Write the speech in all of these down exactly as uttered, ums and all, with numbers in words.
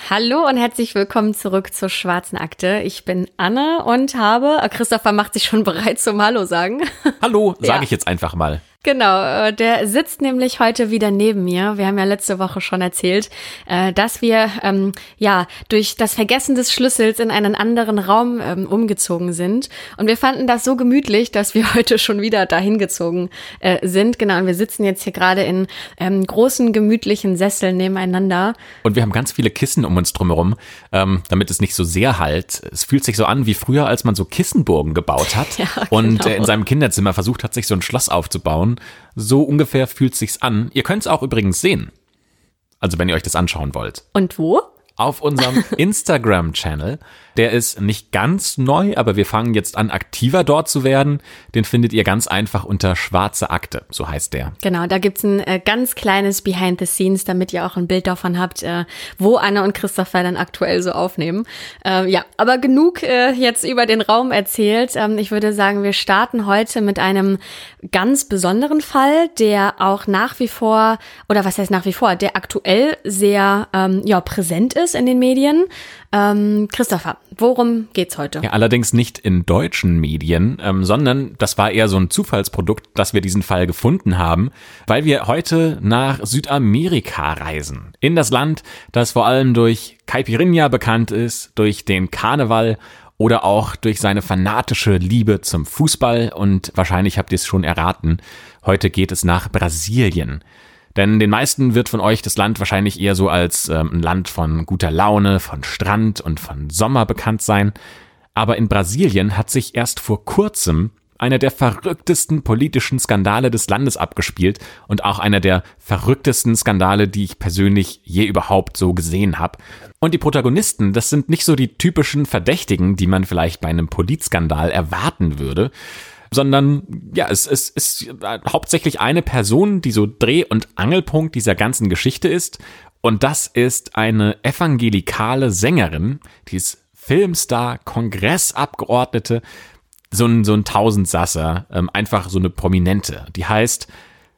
Hallo und herzlich willkommen zurück zur Schwarzen Akte. Ich bin Anne und habe, Christopher macht sich schon bereit zum Hallo sagen. Hallo, sage Ja. ich jetzt einfach mal. Genau, der sitzt nämlich heute wieder neben mir. Wir haben ja letzte Woche schon erzählt, dass wir ähm, ja durch das Vergessen des Schlüssels in einen anderen Raum ähm, umgezogen sind. Und wir fanden das so gemütlich, dass wir heute schon wieder dahin gezogen äh, sind. Genau, und wir sitzen jetzt hier gerade in ähm, großen, gemütlichen Sesseln nebeneinander. Und wir haben ganz viele Kissen um uns drumherum, ähm, damit es nicht so sehr halt. Es fühlt sich so an wie früher, als man so Kissenburgen gebaut hat Ja, und genau. äh, in seinem Kinderzimmer versucht hat, sich so ein Schloss aufzubauen. So ungefähr fühlt sich's an. Ihr könnt es auch übrigens sehen. Also wenn ihr euch das anschauen wollt. Und wo? Auf unserem Instagram-Channel. Der ist nicht ganz neu, aber wir fangen jetzt an, aktiver dort zu werden. Den findet ihr ganz einfach unter Schwarze Akte, so heißt der. Genau, da gibt's ein äh, ganz kleines Behind the Scenes, damit ihr auch ein Bild davon habt, äh, wo Anne und Christopher dann aktuell so aufnehmen. Ähm, ja, aber genug äh, jetzt über den Raum erzählt. Ähm, ich würde sagen, wir starten heute mit einem ganz besonderen Fall, der auch nach wie vor, oder was heißt nach wie vor, der aktuell sehr ähm, ja präsent ist in den Medien. Ähm, Christopher, worum geht's heute? Ja, allerdings nicht in deutschen Medien, ähm, sondern das war eher so ein Zufallsprodukt, dass wir diesen Fall gefunden haben, weil wir heute nach Südamerika reisen. In das Land, das vor allem durch Caipirinha bekannt ist, durch den Karneval oder auch durch seine fanatische Liebe zum Fußball. Und wahrscheinlich habt ihr es schon erraten, heute geht es nach Brasilien. Denn den meisten wird von euch das Land wahrscheinlich eher so als ähm, ein Land von guter Laune, von Strand und von Sommer bekannt sein. Aber in Brasilien hat sich erst vor kurzem einer der verrücktesten politischen Skandale des Landes abgespielt und auch einer der verrücktesten Skandale, die ich persönlich je überhaupt so gesehen habe. Und die Protagonisten, das sind nicht so die typischen Verdächtigen, die man vielleicht bei einem Politskandal erwarten würde, sondern ja, es, es ist hauptsächlich eine Person, die so Dreh- und Angelpunkt dieser ganzen Geschichte ist. Und das ist eine evangelikale Sängerin, die ist Filmstar, Kongressabgeordnete, so ein, so ein Tausendsasser, ähm, einfach so eine Prominente. Die heißt,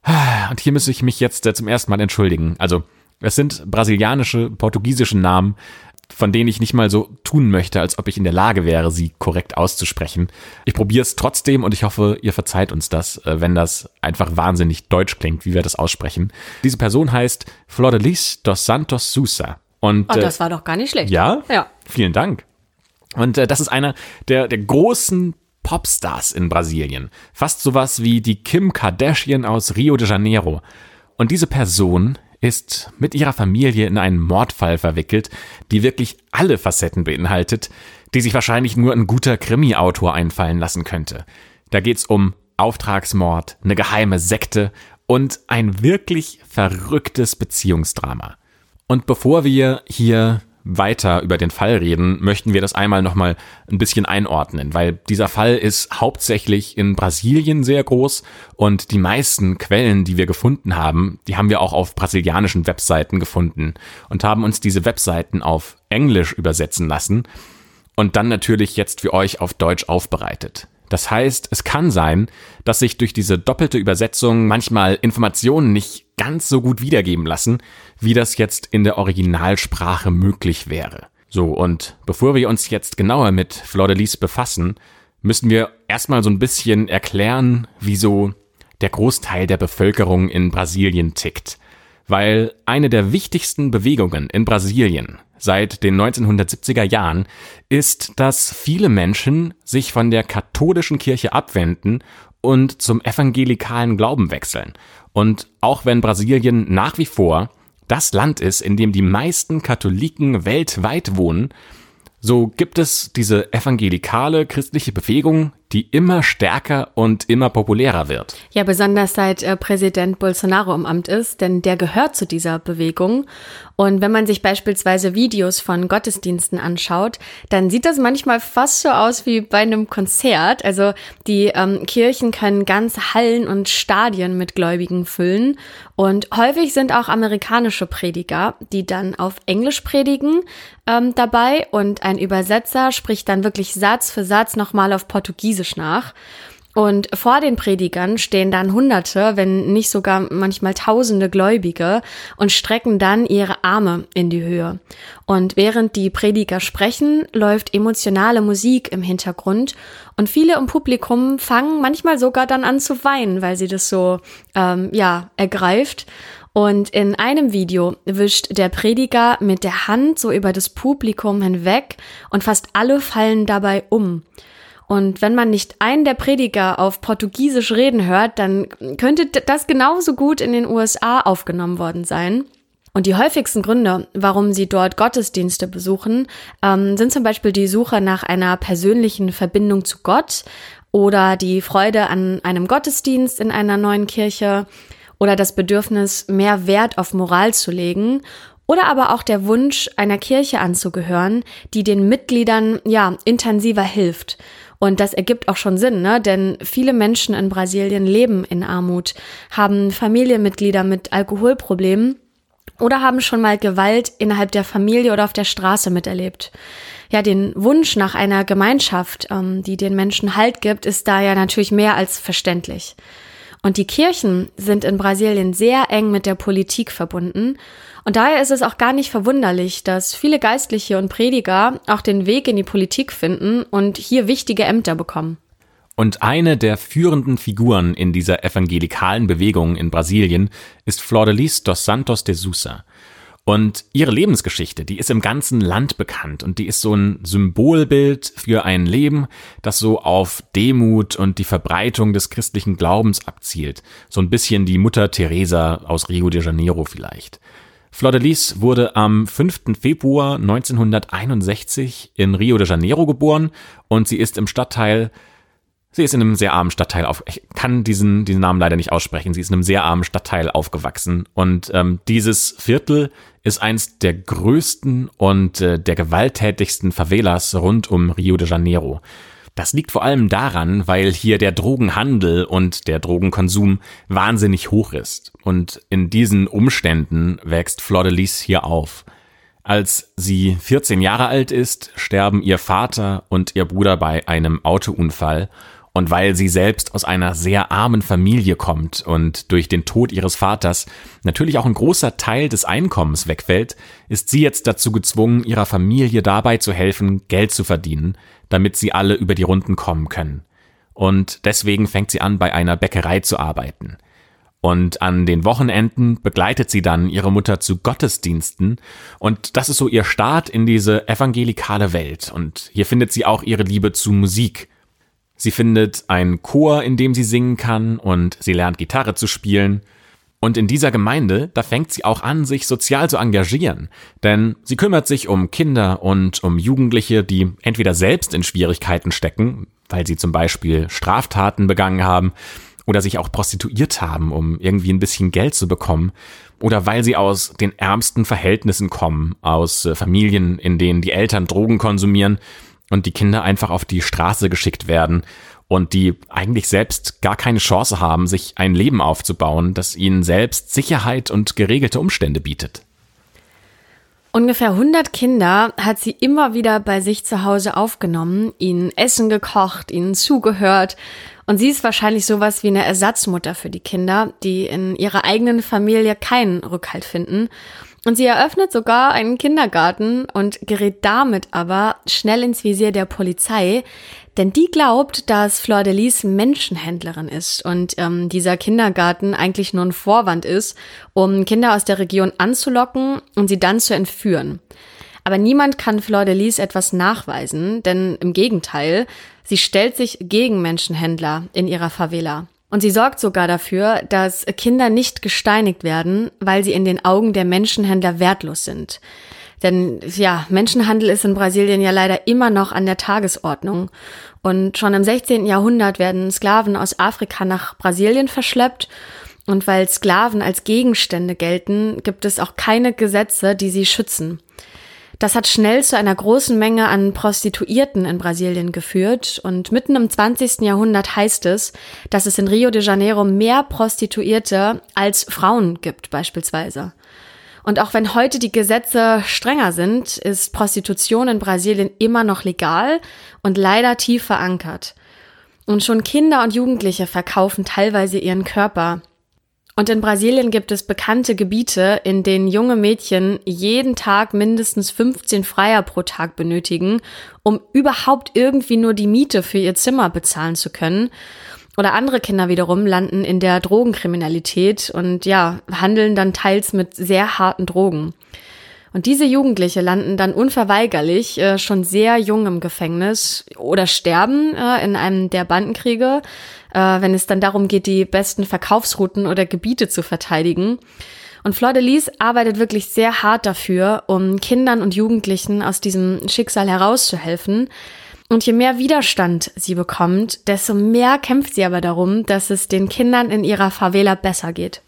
und hier muss ich mich jetzt zum ersten Mal entschuldigen, also es sind brasilianische, portugiesische Namen, von denen ich nicht mal so tun möchte, als ob ich in der Lage wäre, sie korrekt auszusprechen. Ich probiere es trotzdem und ich hoffe, ihr verzeiht uns das, wenn das einfach wahnsinnig deutsch klingt, wie wir das aussprechen. Diese Person heißt Flordelis dos Santos Sousa. Und, Oh, das war doch gar nicht schlecht. Ja? Ja. Vielen Dank. Und äh, das ist einer der, der großen Popstars in Brasilien. Fast sowas wie die Kim Kardashian aus Rio de Janeiro. Und diese Person ist mit ihrer Familie in einen Mordfall verwickelt, die wirklich alle Facetten beinhaltet, die sich wahrscheinlich nur ein guter Krimi-Autor einfallen lassen könnte. Da geht's um Auftragsmord, eine geheime Sekte und ein wirklich verrücktes Beziehungsdrama. Und bevor wir hier weiter über den Fall reden, möchten wir das einmal nochmal ein bisschen einordnen, weil dieser Fall ist hauptsächlich in Brasilien sehr groß und die meisten Quellen, die wir gefunden haben, die haben wir auch auf brasilianischen Webseiten gefunden und haben uns diese Webseiten auf Englisch übersetzen lassen und dann natürlich jetzt für euch auf Deutsch aufbereitet. Das heißt, es kann sein, dass sich durch diese doppelte Übersetzung manchmal Informationen nicht ganz so gut wiedergeben lassen, wie das jetzt in der Originalsprache möglich wäre. So, und bevor wir uns jetzt genauer mit Flordelis befassen, müssen wir erstmal so ein bisschen erklären, wieso der Großteil der Bevölkerung in Brasilien tickt. Weil eine der wichtigsten Bewegungen in Brasilien seit den neunzehnhundertsiebziger Jahren ist, dass viele Menschen sich von der katholischen Kirche abwenden und zum evangelikalen Glauben wechseln. Und auch wenn Brasilien nach wie vor das Land ist, in dem die meisten Katholiken weltweit wohnen, so gibt es diese evangelikale christliche Bewegung, die immer stärker und immer populärer wird. Ja, besonders seit äh, Präsident Bolsonaro im Amt ist, denn der gehört zu dieser Bewegung. Und wenn man sich beispielsweise Videos von Gottesdiensten anschaut, dann sieht das manchmal fast so aus wie bei einem Konzert. Also die ähm, Kirchen können ganze Hallen und Stadien mit Gläubigen füllen. Und häufig sind auch amerikanische Prediger, die dann auf Englisch predigen, ähm, dabei. Und ein Übersetzer spricht dann wirklich Satz für Satz nochmal auf Portugiesisch nach. Und vor den Predigern stehen dann Hunderte, wenn nicht sogar manchmal Tausende Gläubige und strecken dann ihre Arme in die Höhe. Und während die Prediger sprechen, läuft emotionale Musik im Hintergrund und viele im Publikum fangen manchmal sogar dann an zu weinen, weil sie das so, ähm, ja, ergreift. Und in einem Video wischt der Prediger mit der Hand so über das Publikum hinweg und fast alle fallen dabei um. Und wenn man nicht einen der Prediger auf Portugiesisch reden hört, dann könnte das genauso gut in den U S A aufgenommen worden sein. Und die häufigsten Gründe, warum sie dort Gottesdienste besuchen, ähm, sind zum Beispiel die Suche nach einer persönlichen Verbindung zu Gott oder die Freude an einem Gottesdienst in einer neuen Kirche oder das Bedürfnis, mehr Wert auf Moral zu legen. Oder aber auch der Wunsch, einer Kirche anzugehören, die den Mitgliedern ja intensiver hilft. Und das ergibt auch schon Sinn, ne? Denn viele Menschen in Brasilien leben in Armut, haben Familienmitglieder mit Alkoholproblemen oder haben schon mal Gewalt innerhalb der Familie oder auf der Straße miterlebt. Ja, den Wunsch nach einer Gemeinschaft, ähm, die den Menschen Halt gibt, ist da ja natürlich mehr als verständlich. Und die Kirchen sind in Brasilien sehr eng mit der Politik verbunden. Und daher ist es auch gar nicht verwunderlich, dass viele Geistliche und Prediger auch den Weg in die Politik finden und hier wichtige Ämter bekommen. Und eine der führenden Figuren in dieser evangelikalen Bewegung in Brasilien ist Flor de Lis dos Santos de Sousa. Und ihre Lebensgeschichte, die ist im ganzen Land bekannt und die ist so ein Symbolbild für ein Leben, das so auf Demut und die Verbreitung des christlichen Glaubens abzielt. So ein bisschen die Mutter Teresa aus Rio de Janeiro vielleicht. Flor de Lis wurde am fünften Februar neunzehnhunderteinundsechzig in Rio de Janeiro geboren und sie ist im Stadtteil Sie ist in einem sehr armen Stadtteil auf. Ich kann diesen diesen Namen leider nicht aussprechen. Sie ist in einem sehr armen Stadtteil aufgewachsen und ähm, dieses Viertel ist eins der größten und äh, der gewalttätigsten Favelas rund um Rio de Janeiro. Das liegt vor allem daran, weil hier der Drogenhandel und der Drogenkonsum wahnsinnig hoch ist. Und in diesen Umständen wächst Flor de Lis hier auf. Als sie vierzehn Jahre alt ist, sterben ihr Vater und ihr Bruder bei einem Autounfall. Und weil sie selbst aus einer sehr armen Familie kommt und durch den Tod ihres Vaters natürlich auch ein großer Teil des Einkommens wegfällt, ist sie jetzt dazu gezwungen, ihrer Familie dabei zu helfen, Geld zu verdienen, damit sie alle über die Runden kommen können. Und deswegen fängt sie an, bei einer Bäckerei zu arbeiten. Und an den Wochenenden begleitet sie dann ihre Mutter zu Gottesdiensten. Und das ist so ihr Start in diese evangelikale Welt. Und hier findet sie auch ihre Liebe zu Musik. Sie findet einen Chor, in dem sie singen kann, und sie lernt Gitarre zu spielen. Und in dieser Gemeinde, da fängt sie auch an, sich sozial zu engagieren. Denn sie kümmert sich um Kinder und um Jugendliche, die entweder selbst in Schwierigkeiten stecken, weil sie zum Beispiel Straftaten begangen haben, oder sich auch prostituiert haben, um irgendwie ein bisschen Geld zu bekommen, oder weil sie aus den ärmsten Verhältnissen kommen, aus Familien, in denen die Eltern Drogen konsumieren und die Kinder einfach auf die Straße geschickt werden und die eigentlich selbst gar keine Chance haben, sich ein Leben aufzubauen, das ihnen selbst Sicherheit und geregelte Umstände bietet. Ungefähr hundert Kinder hat sie immer wieder bei sich zu Hause aufgenommen, ihnen Essen gekocht, ihnen zugehört. Und sie ist wahrscheinlich sowas wie eine Ersatzmutter für die Kinder, die in ihrer eigenen Familie keinen Rückhalt finden. Und sie eröffnet sogar einen Kindergarten und gerät damit aber schnell ins Visier der Polizei, denn die glaubt, dass Flor de Lis Menschenhändlerin ist und ähm, dieser Kindergarten eigentlich nur ein Vorwand ist, um Kinder aus der Region anzulocken und sie dann zu entführen. Aber niemand kann Flor de Lis etwas nachweisen, denn im Gegenteil, sie stellt sich gegen Menschenhändler in ihrer Favela. Und sie sorgt sogar dafür, dass Kinder nicht gesteinigt werden, weil sie in den Augen der Menschenhändler wertlos sind. Denn ja, Menschenhandel ist in Brasilien ja leider immer noch an der Tagesordnung. Und schon im sechzehnten Jahrhundert werden Sklaven aus Afrika nach Brasilien verschleppt. Und weil Sklaven als Gegenstände gelten, gibt es auch keine Gesetze, die sie schützen. Das hat schnell zu einer großen Menge an Prostituierten in Brasilien geführt und mitten im zwanzigsten Jahrhundert heißt es, dass es in Rio de Janeiro mehr Prostituierte als Frauen gibt beispielsweise. Und auch wenn heute die Gesetze strenger sind, ist Prostitution in Brasilien immer noch legal und leider tief verankert. Und schon Kinder und Jugendliche verkaufen teilweise ihren Körper. Und in Brasilien gibt es bekannte Gebiete, in denen junge Mädchen jeden Tag mindestens fünfzehn Freier pro Tag benötigen, um überhaupt irgendwie nur die Miete für ihr Zimmer bezahlen zu können. Oder andere Kinder wiederum landen in der Drogenkriminalität und ja, handeln dann teils mit sehr harten Drogen. Und diese Jugendliche landen dann unverweigerlich äh, schon sehr jung im Gefängnis oder sterben äh, in einem der Bandenkriege, äh, wenn es dann darum geht, die besten Verkaufsrouten oder Gebiete zu verteidigen. Und Flor de Lis arbeitet wirklich sehr hart dafür, um Kindern und Jugendlichen aus diesem Schicksal herauszuhelfen. Und je mehr Widerstand sie bekommt, desto mehr kämpft sie aber darum, dass es den Kindern in ihrer Favela besser geht.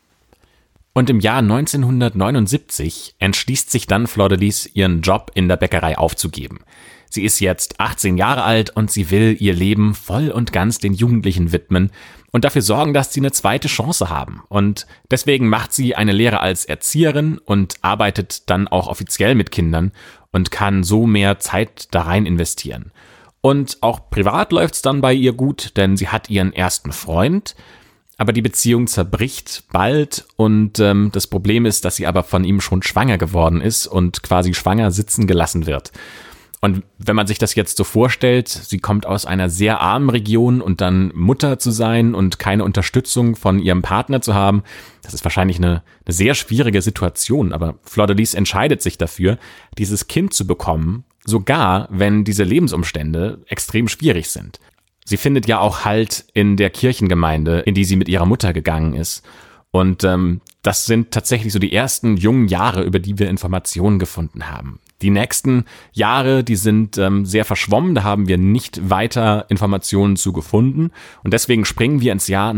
Und im Jahr neunzehnhundertneunundsiebzig entschließt sich dann Flor de Lis, ihren Job in der Bäckerei aufzugeben. Sie ist jetzt achtzehn Jahre alt und sie will ihr Leben voll und ganz den Jugendlichen widmen und dafür sorgen, dass sie eine zweite Chance haben. Und deswegen macht sie eine Lehre als Erzieherin und arbeitet dann auch offiziell mit Kindern und kann so mehr Zeit da rein investieren. Und auch privat läuft's dann bei ihr gut, denn sie hat ihren ersten Freund, aber die Beziehung zerbricht bald und ähm, das Problem ist, dass sie aber von ihm schon schwanger geworden ist und quasi schwanger sitzen gelassen wird. Und wenn man sich das jetzt so vorstellt, sie kommt aus einer sehr armen Region und dann Mutter zu sein und keine Unterstützung von ihrem Partner zu haben, das ist wahrscheinlich eine, eine sehr schwierige Situation. Aber Flor de Lis entscheidet sich dafür, dieses Kind zu bekommen, sogar wenn diese Lebensumstände extrem schwierig sind. Sie findet ja auch Halt in der Kirchengemeinde, in die sie mit ihrer Mutter gegangen ist. Und ähm, das sind tatsächlich so die ersten jungen Jahre, über die wir Informationen gefunden haben. Die nächsten Jahre, die sind ähm, sehr verschwommen, da haben wir nicht weiter Informationen zu gefunden. Und deswegen springen wir ins Jahr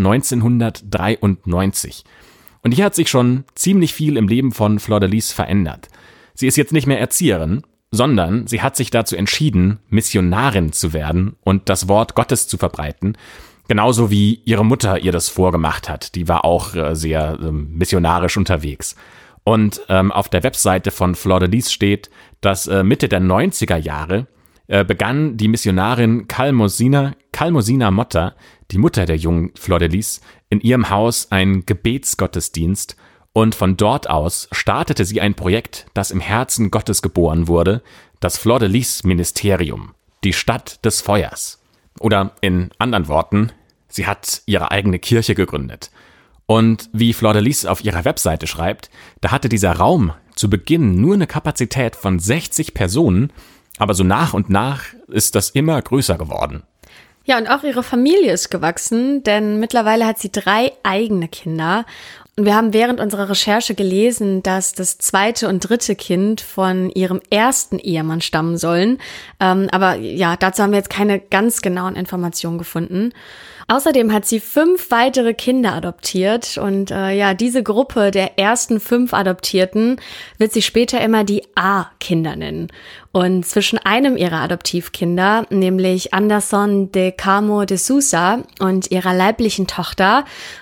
neunzehnhundertdreiundneunzig. Und hier hat sich schon ziemlich viel im Leben von Flor de Lis verändert. Sie ist jetzt nicht mehr Erzieherin, sondern sie hat sich dazu entschieden, Missionarin zu werden und das Wort Gottes zu verbreiten, genauso wie ihre Mutter ihr das vorgemacht hat. Die war auch äh, sehr äh, missionarisch unterwegs. Und ähm, auf der Webseite von Flor de Lis steht, dass äh, Mitte der neunziger Jahre äh, begann die Missionarin Calmosina, Calmosina Motta, die Mutter der jungen Flor de Lis, in ihrem Haus einen Gebetsgottesdienst. Und von dort aus startete sie ein Projekt, das im Herzen Gottes geboren wurde, das Flor de Lis Ministerium, die Stadt des Feuers. Oder in anderen Worten, sie hat ihre eigene Kirche gegründet. Und wie Flor de Lis auf ihrer Webseite schreibt, da hatte dieser Raum zu Beginn nur eine Kapazität von sechzig Personen, aber so nach und nach ist das immer größer geworden. Ja, und auch ihre Familie ist gewachsen, denn mittlerweile hat sie drei eigene Kinder. Und wir haben während unserer Recherche gelesen, dass das zweite und dritte Kind von ihrem ersten Ehemann stammen sollen. Ähm, aber ja, dazu haben wir jetzt keine ganz genauen Informationen gefunden. Außerdem hat sie fünf weitere Kinder adoptiert und äh, ja, diese Gruppe der ersten fünf Adoptierten wird sie später immer die A-Kinder nennen. Und zwischen einem ihrer Adoptivkinder, nämlich Anderson de Carmo de Sousa und ihrer leiblichen Tochter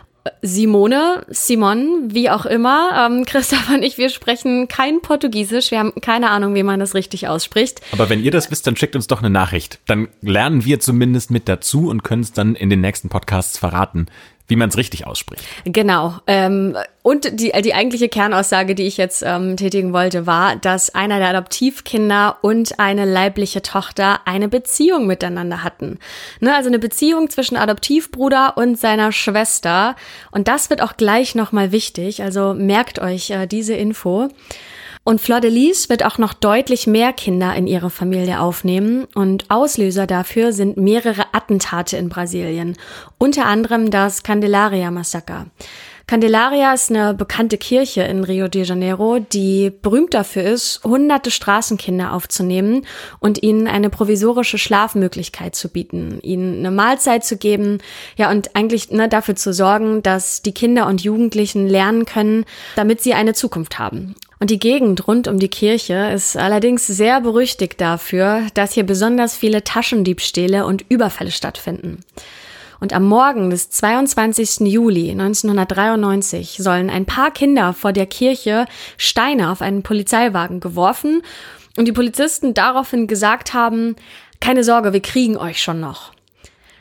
Simone, Simon, wie auch immer. Ähm, Christoph und ich, wir sprechen kein Portugiesisch. Wir haben keine Ahnung, wie man das richtig ausspricht. Aber wenn ihr das wisst, dann schickt uns doch eine Nachricht. Dann lernen wir zumindest mit dazu und können es dann in den nächsten Podcasts verraten, wie man es richtig ausspricht. Genau. Ähm, und die, die eigentliche Kernaussage, die ich jetzt ähm, tätigen wollte, war, dass einer der Adoptivkinder und eine leibliche Tochter eine Beziehung miteinander hatten. Ne, also eine Beziehung zwischen Adoptivbruder und seiner Schwester. Und das wird auch gleich nochmal wichtig. Also merkt euch äh, diese Info. Und Flor de Lis wird auch noch deutlich mehr Kinder in ihre Familie aufnehmen und Auslöser dafür sind mehrere Attentate in Brasilien, unter anderem das Candelaria-Massaker. Candelaria ist eine bekannte Kirche in Rio de Janeiro, die berühmt dafür ist, hunderte Straßenkinder aufzunehmen und ihnen eine provisorische Schlafmöglichkeit zu bieten, ihnen eine Mahlzeit zu geben, ja und eigentlich ne, dafür zu sorgen, dass die Kinder und Jugendlichen lernen können, damit sie eine Zukunft haben. Und die Gegend rund um die Kirche ist allerdings sehr berüchtigt dafür, dass hier besonders viele Taschendiebstähle und Überfälle stattfinden. Und am Morgen des zweiundzwanzigsten Juli neunzehnhundertdreiundneunzig sollen ein paar Kinder vor der Kirche Steine auf einen Polizeiwagen geworfen und die Polizisten daraufhin gesagt haben, keine Sorge, wir kriegen euch schon noch.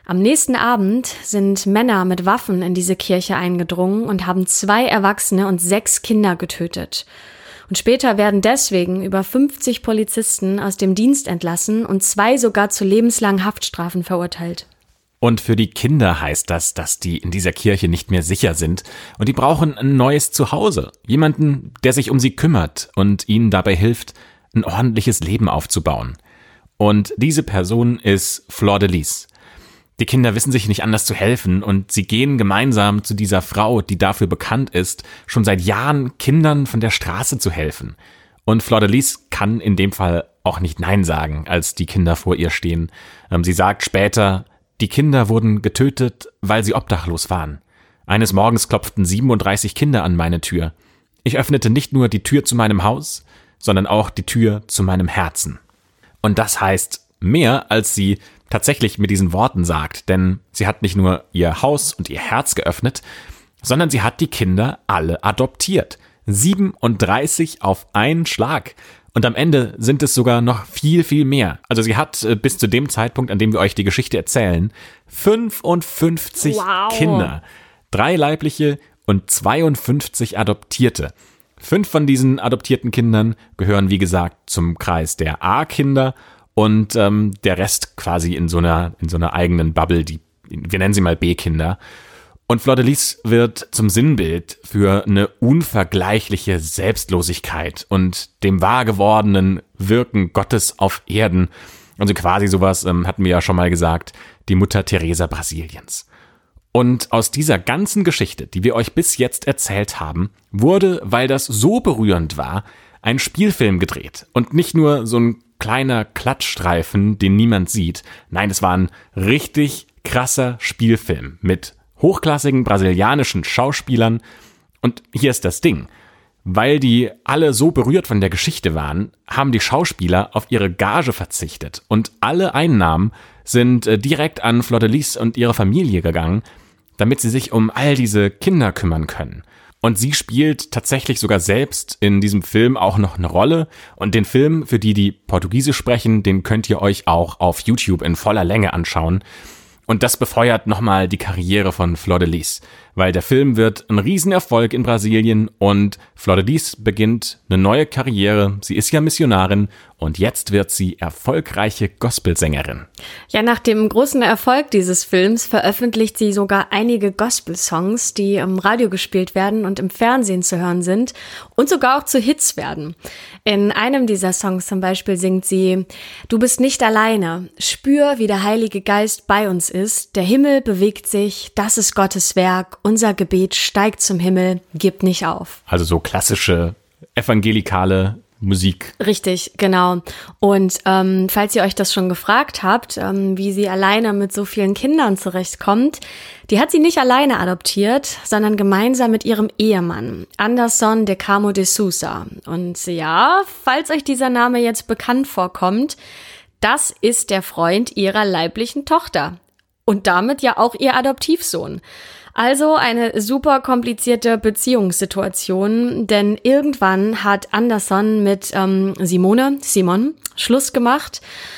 Am nächsten Abend sind Männer mit Waffen in diese Kirche eingedrungen und haben zwei Erwachsene und sechs Kinder getötet. Und später werden deswegen über fünfzig Polizisten aus dem Dienst entlassen und zwei sogar zu lebenslangen Haftstrafen verurteilt. Und für die Kinder heißt das, dass die in dieser Kirche nicht mehr sicher sind und die brauchen ein neues Zuhause. Jemanden, der sich um sie kümmert und ihnen dabei hilft, ein ordentliches Leben aufzubauen. Und diese Person ist Fleur de Lis. Die Kinder wissen sich nicht anders zu helfen und sie gehen gemeinsam zu dieser Frau, die dafür bekannt ist, schon seit Jahren Kindern von der Straße zu helfen. Und Fleur de Lis kann in dem Fall auch nicht Nein sagen, als die Kinder vor ihr stehen. Sie sagt später, die Kinder wurden getötet, weil sie obdachlos waren. Eines Morgens klopften siebenunddreißig Kinder an meine Tür. Ich öffnete nicht nur die Tür zu meinem Haus, sondern auch die Tür zu meinem Herzen. Und das heißt mehr, als sie tatsächlich mit diesen Worten sagt, denn sie hat nicht nur ihr Haus und ihr Herz geöffnet, sondern sie hat die Kinder alle adoptiert. siebenunddreißig auf einen Schlag. Und am Ende sind es sogar noch viel, viel mehr. Also sie hat äh, bis zu dem Zeitpunkt, an dem wir euch die Geschichte erzählen, fünfundfünfzig wow. Kinder. Drei leibliche und zweiundfünfzig Adoptierte. Fünf von diesen adoptierten Kindern gehören, wie gesagt, zum Kreis der A-Kinder und ähm, der Rest quasi in so einer, in so einer eigenen Bubble, die, wir nennen sie mal B-Kinder. Und Fleur de Lis wird zum Sinnbild für eine unvergleichliche Selbstlosigkeit und dem wahr gewordenen Wirken Gottes auf Erden. Also quasi sowas, ähm, hatten wir ja schon mal gesagt, die Mutter Teresa Brasiliens. Und aus dieser ganzen Geschichte, die wir euch bis jetzt erzählt haben, wurde, weil das so berührend war, ein Spielfilm gedreht. Und nicht nur so ein kleiner Klatschstreifen, den niemand sieht. Nein, es war ein richtig krasser Spielfilm mit hochklassigen brasilianischen Schauspielern. Und hier ist das Ding. Weil die alle so berührt von der Geschichte waren, haben die Schauspieler auf ihre Gage verzichtet. Und alle Einnahmen sind direkt an Fleur de Lis und ihre Familie gegangen, damit sie sich um all diese Kinder kümmern können. Und sie spielt tatsächlich sogar selbst in diesem Film auch noch eine Rolle. Und den Film, für die, die Portugiesisch sprechen, den könnt ihr euch auch auf YouTube in voller Länge anschauen. Und das befeuert nochmal die Karriere von Fleur de Lis, weil der Film wird ein Riesenerfolg in Brasilien und Fleur de Lis beginnt eine neue Karriere. Sie ist ja Missionarin und jetzt wird sie erfolgreiche Gospelsängerin. Ja, nach dem großen Erfolg dieses Films veröffentlicht sie sogar einige Gospel-Songs, die im Radio gespielt werden und im Fernsehen zu hören sind und sogar auch zu Hits werden. In einem dieser Songs zum Beispiel singt sie: Du bist nicht alleine, spür, wie der Heilige Geist bei uns ist, der Himmel bewegt sich, das ist Gottes Werk, unser Gebet steigt zum Himmel, gib nicht auf. Also so klassische evangelikale Musik. Richtig, genau. Und ähm, falls ihr euch das schon gefragt habt, ähm, wie sie alleine mit so vielen Kindern zurechtkommt, die hat sie nicht alleine adoptiert, sondern gemeinsam mit ihrem Ehemann, Anderson de Carmo de Sousa. Und ja, falls euch dieser Name jetzt bekannt vorkommt, das ist der Freund ihrer leiblichen Tochter. Und damit ja auch ihr Adoptivsohn. Also eine super komplizierte Beziehungssituation, denn irgendwann hat Anderson mit ähm, Simone, Simon, Schluss gemacht,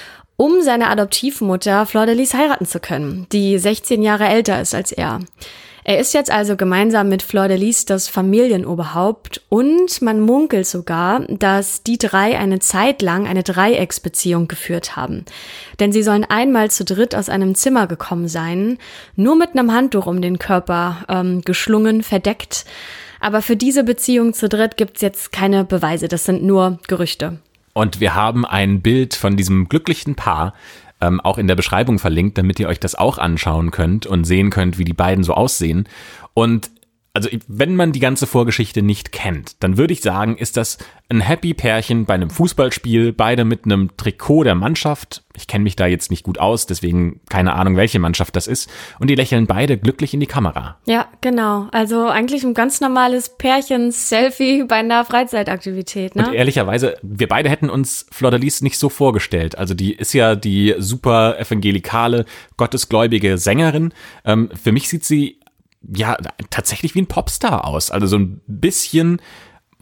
um seine Adoptivmutter Fleur de Lis heiraten zu können, die sechzehn Jahre älter ist als er. Er ist jetzt also gemeinsam mit Fleur de Lis das Familienoberhaupt und man munkelt sogar, dass die drei eine Zeit lang eine Dreiecksbeziehung geführt haben. Denn sie sollen einmal zu dritt aus einem Zimmer gekommen sein, nur mit einem Handtuch um den Körper ähm, geschlungen, verdeckt. Aber für diese Beziehung zu dritt gibt's jetzt keine Beweise, das sind nur Gerüchte. Und wir haben ein Bild von diesem glücklichen Paar Ähm, auch in der Beschreibung verlinkt, damit ihr euch das auch anschauen könnt und sehen könnt, wie die beiden so aussehen. Und also wenn man die ganze Vorgeschichte nicht kennt, dann würde ich sagen, ist das ein happy Pärchen bei einem Fußballspiel, beide mit einem Trikot der Mannschaft. Ich kenne mich da jetzt nicht gut aus, deswegen keine Ahnung, welche Mannschaft das ist. Und die lächeln beide glücklich in die Kamera. Ja, genau. Also eigentlich ein ganz normales Pärchens-Selfie bei einer Freizeitaktivität, ne? Und ehrlicherweise, wir beide hätten uns Fleur de Lis nicht so vorgestellt. Also die ist ja die super evangelikale, gottesgläubige Sängerin. Ähm, für mich sieht sie ja tatsächlich wie ein Popstar aus. Also so ein bisschen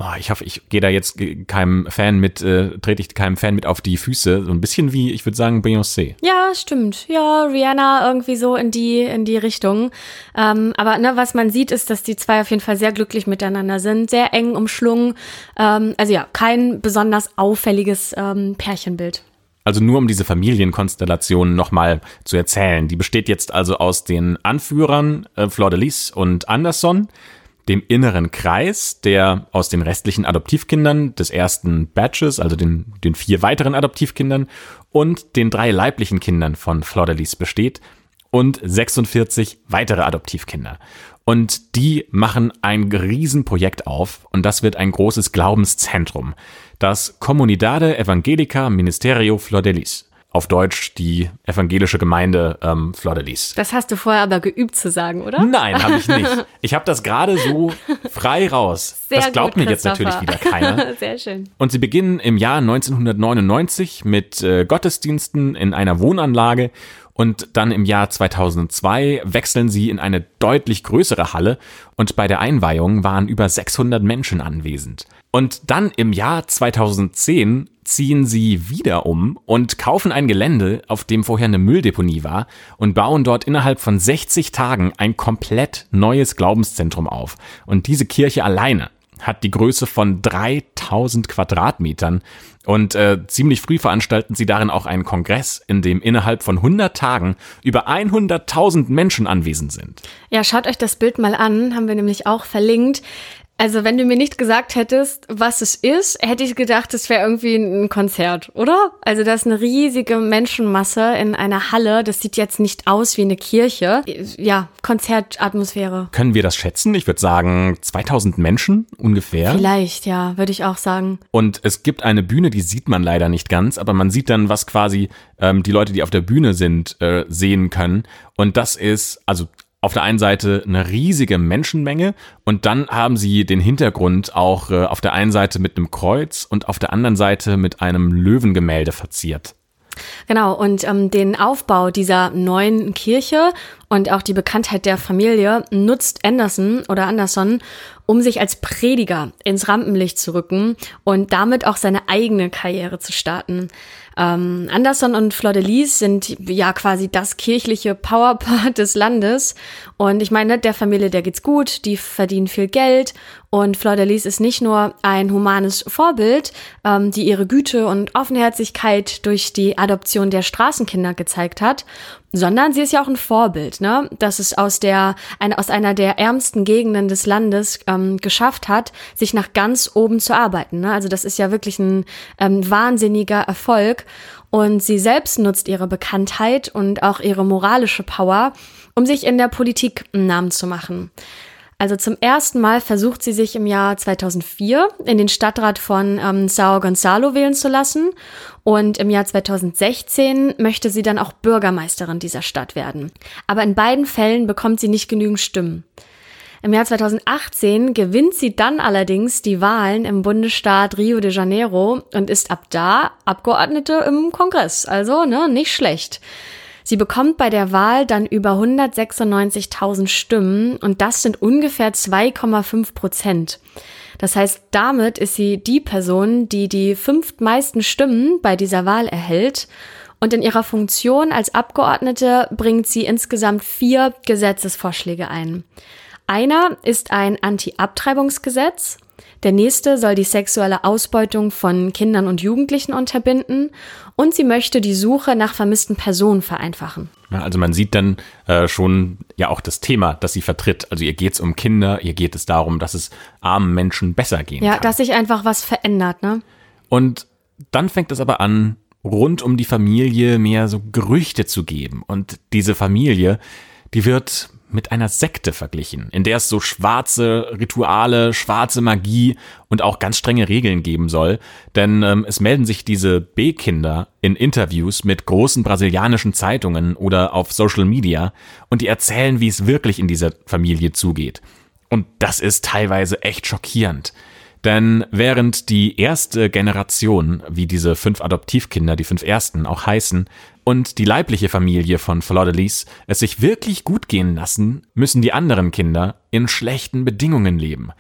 Oh, ich hoffe, ich gehe da jetzt keinem Fan mit, äh, trete ich keinem Fan mit auf die Füße. So ein bisschen wie, ich würde sagen, Beyoncé. Ja, stimmt. Ja, Rihanna irgendwie so in die in die Richtung. Ähm, aber ne, was man sieht, ist, dass die zwei auf jeden Fall sehr glücklich miteinander sind, sehr eng umschlungen. Ähm, also ja, kein besonders auffälliges ähm, Pärchenbild. Also nur um diese Familienkonstellation nochmal zu erzählen. Die besteht jetzt also aus den Anführern äh, Fleur-de-Lis und Anderson, dem inneren Kreis, der aus den restlichen Adoptivkindern des ersten Batches, also den, den vier weiteren Adoptivkindern und den drei leiblichen Kindern von Fleur-de-Lis besteht und sechsundvierzig weitere Adoptivkinder. Und die machen ein Riesenprojekt auf und das wird ein großes Glaubenszentrum, das Comunidade Evangelica Ministerio Fleur-de-Lis. Auf Deutsch die evangelische Gemeinde ähm, Fleur-de-Lis. Das hast du vorher aber geübt zu sagen, oder? Nein, habe ich nicht. Ich habe das gerade so frei raus. Sehr das glaubt gut, mir jetzt natürlich wieder keiner. Sehr schön. Und sie beginnen im Jahr neunzehnhundertneunundneunzig mit äh, Gottesdiensten in einer Wohnanlage und dann im Jahr zweitausendzwei wechseln sie in eine deutlich größere Halle und bei der Einweihung waren über sechshundert Menschen anwesend. Und dann im Jahr zweitausendzehn ziehen sie wieder um und kaufen ein Gelände, auf dem vorher eine Mülldeponie war und bauen dort innerhalb von sechzig Tagen ein komplett neues Glaubenszentrum auf. Und diese Kirche alleine hat die Größe von dreitausend Quadratmetern und äh, ziemlich früh veranstalten sie darin auch einen Kongress, in dem innerhalb von hundert Tagen über hunderttausend Menschen anwesend sind. Ja, schaut euch das Bild mal an, haben wir nämlich auch verlinkt. Also wenn du mir nicht gesagt hättest, was es ist, hätte ich gedacht, es wäre irgendwie ein Konzert, oder? Also das ist eine riesige Menschenmasse in einer Halle. Das sieht jetzt nicht aus wie eine Kirche. Ja, Konzertatmosphäre. Können wir das schätzen? Ich würde sagen zweitausend Menschen ungefähr. Vielleicht, ja, würde ich auch sagen. Und es gibt eine Bühne, die sieht man leider nicht ganz, aber man sieht dann, was quasi ähm, die Leute, die auf der Bühne sind, äh, sehen können. Und das ist, also auf der einen Seite eine riesige Menschenmenge und dann haben sie den Hintergrund auch äh, auf der einen Seite mit einem Kreuz und auf der anderen Seite mit einem Löwengemälde verziert. Genau, und ähm, den Aufbau dieser neuen Kirche und auch die Bekanntheit der Familie nutzt Anderson oder Anderson, um sich als Prediger ins Rampenlicht zu rücken und damit auch seine eigene Karriere zu starten. Ähm, Anderson und Fleur-de-Lis sind ja quasi das kirchliche Powerpaar des Landes. Und ich meine, der Familie, der geht's gut, die verdienen viel Geld. Und Fleur-de-Lis ist nicht nur ein humanes Vorbild, ähm, die ihre Güte und Offenherzigkeit durch die Adoption der Straßenkinder gezeigt hat, sondern sie ist ja auch ein Vorbild, ne, dass es aus der eine, aus einer der ärmsten Gegenden des Landes ähm, geschafft hat, sich nach ganz oben zu arbeiten. Ne? Also das ist ja wirklich ein ähm, wahnsinniger Erfolg. Und sie selbst nutzt ihre Bekanntheit und auch ihre moralische Power, um sich in der Politik einen Namen zu machen. Also zum ersten Mal versucht sie sich im Jahr zweitausendvier in den Stadtrat von ähm, São Gonçalo wählen zu lassen. Und im Jahr zweitausendsechzehn möchte sie dann auch Bürgermeisterin dieser Stadt werden. Aber in beiden Fällen bekommt sie nicht genügend Stimmen. Im Jahr zweitausendachtzehn gewinnt sie dann allerdings die Wahlen im Bundesstaat Rio de Janeiro und ist ab da Abgeordnete im Kongress. Also, ne, nicht schlecht. Sie bekommt bei der Wahl dann über hundertsechsundneunzigtausend Stimmen und das sind ungefähr zwei Komma fünf Prozent. Das heißt, damit ist sie die Person, die die fünftmeisten Stimmen bei dieser Wahl erhält. Und in ihrer Funktion als Abgeordnete bringt sie insgesamt vier Gesetzesvorschläge ein. Einer ist ein Anti-Abtreibungsgesetz. Der nächste soll die sexuelle Ausbeutung von Kindern und Jugendlichen unterbinden und sie möchte die Suche nach vermissten Personen vereinfachen. Ja, also man sieht dann äh, schon ja auch das Thema, das sie vertritt. Also ihr geht es um Kinder, ihr geht es darum, dass es armen Menschen besser gehen ja, kann. Ja, dass sich einfach was verändert, ne? Und dann fängt es aber an, rund um die Familie mehr so Gerüchte zu geben. Und diese Familie, die wird mit einer Sekte verglichen, in der es so schwarze Rituale, schwarze Magie und auch ganz strenge Regeln geben soll. Denn ähm, es melden sich diese B-Kinder in Interviews mit großen brasilianischen Zeitungen oder auf Social Media und die erzählen, wie es wirklich in dieser Familie zugeht. Und das ist teilweise echt schockierend. Denn während die erste Generation, wie diese fünf Adoptivkinder, die fünf ersten auch heißen, und die leibliche Familie von Fleur-de-Lis es sich wirklich gut gehen lassen, müssen die anderen Kinder in schlechten Bedingungen leben.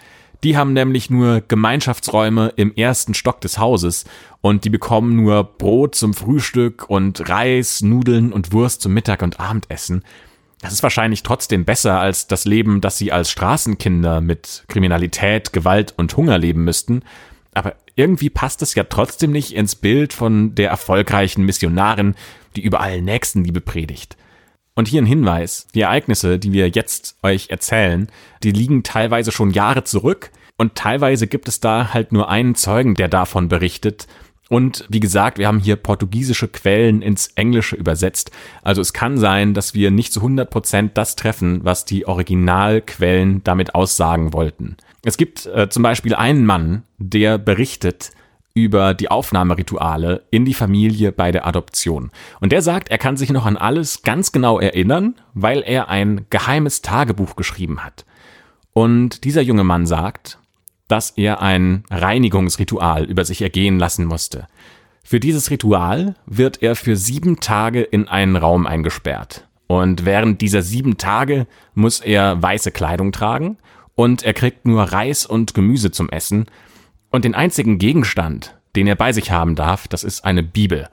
Die haben nämlich nur Gemeinschaftsräume im ersten Stock des Hauses und die bekommen nur Brot zum Frühstück und Reis, Nudeln und Wurst zum Mittag- und Abendessen. Das ist wahrscheinlich trotzdem besser als das Leben, das sie als Straßenkinder mit Kriminalität, Gewalt und Hunger leben müssten. Aber irgendwie passt es ja trotzdem nicht ins Bild von der erfolgreichen Missionarin, die überall Nächstenliebe predigt. Und hier ein Hinweis: Die Ereignisse, die wir jetzt euch erzählen, die liegen teilweise schon Jahre zurück und teilweise gibt es da halt nur einen Zeugen, der davon berichtet. Und wie gesagt, wir haben hier portugiesische Quellen ins Englische übersetzt. Also es kann sein, dass wir nicht zu hundert Prozent das treffen, was die Originalquellen damit aussagen wollten. Es gibt äh, zum Beispiel einen Mann, der berichtet über die Aufnahmerituale in die Familie bei der Adoption. Und der sagt, er kann sich noch an alles ganz genau erinnern, weil er ein geheimes Tagebuch geschrieben hat. Und dieser junge Mann sagt, dass er ein Reinigungsritual über sich ergehen lassen musste. Für dieses Ritual wird er für sieben Tage in einen Raum eingesperrt. Und während dieser sieben Tage muss er weiße Kleidung tragen und er kriegt nur Reis und Gemüse zum Essen. Und den einzigen Gegenstand, den er bei sich haben darf, das ist eine Bibel.